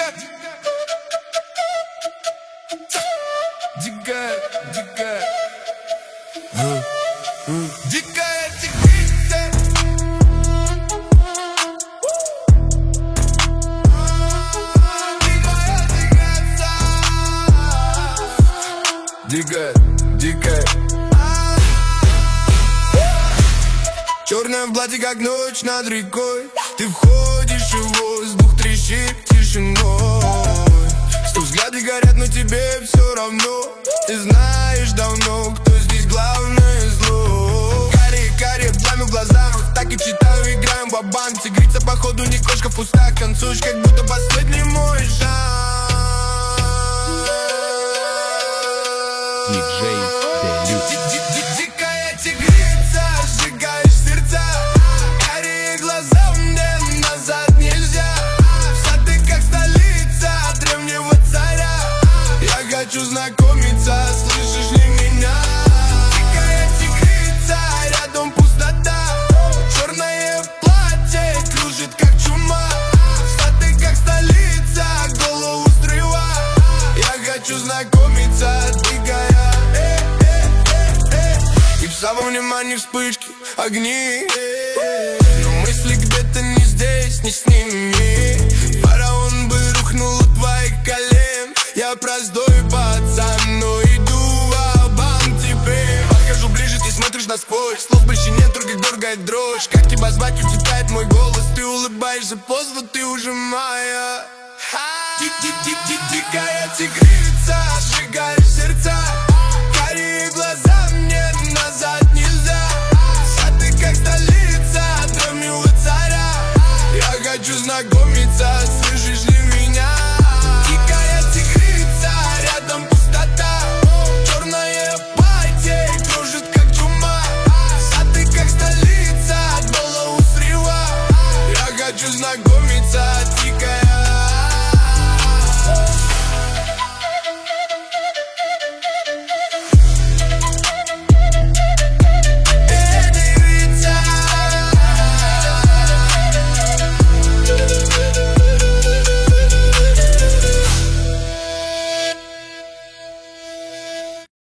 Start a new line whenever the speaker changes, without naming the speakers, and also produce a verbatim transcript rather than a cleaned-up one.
дикая, дикая, дикая тигрица. Дикая, дикая. Черная в платье, как ночь над рекой. Ты входишь, и воздух трещит тишиной. Сто взгляды горят, но тебе все равно. Ты знаешь давно, кто здесь главное зло. Карие, карие, пламя в глазах. Так и читаю, играем ва-банк. Тигрица, походу, не кошка в кустах. Танцуешь, как будто последний мой шанс.
Диджей Делюкс.
Дикая тигрица, сжигаешь сердца. Карие глаза, мне назад нельзя. Вся ты как столица древнего царя. Я хочу знакомиться, слышишь ли меня? Дикая тигрица, рядом пустота. Черное платье кружит как чума. Вся ты как столица, голову стрела. Я хочу знакомиться, дикая. И в самом внимании вспышки, огни. Но мысли где-то не здесь, не с ними. Фараон бы рухнул у твоих колен. Я простой пацан, но иду ва-банк теперь. Подхожу ближе, ты смотришь насквозь. Слов больше нет, только дергает дрожь. Как тебя звать, утекает мой голос. Ты улыбаешься, поздно, ты уже моя. Дикая тигрица, сжигаешь сердца.